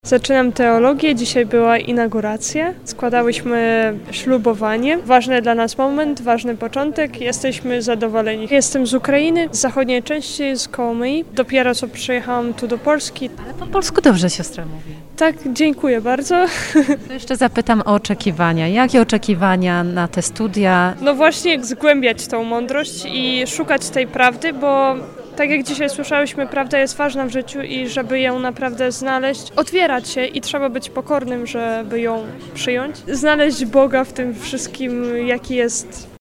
Zaczynam teologię, dzisiaj była inauguracja. Składałyśmy ślubowanie. Ważny dla nas moment, ważny początek. Jesteśmy zadowoleni. Jestem z Ukrainy, z zachodniej części, z Kołomyi. Dopiero co przyjechałam tu do Polski. Ale po polsku dobrze siostra mówi. Tak, dziękuję bardzo. To jeszcze zapytam o oczekiwania. Jakie oczekiwania na te studia? No właśnie zgłębiać tą mądrość i szukać tej prawdy, bo tak jak dzisiaj słyszałyśmy, prawda jest ważna w życiu i żeby ją naprawdę znaleźć, otwierać się i trzeba być pokornym, żeby ją przyjąć. Znaleźć Boga w tym wszystkim, jaki jest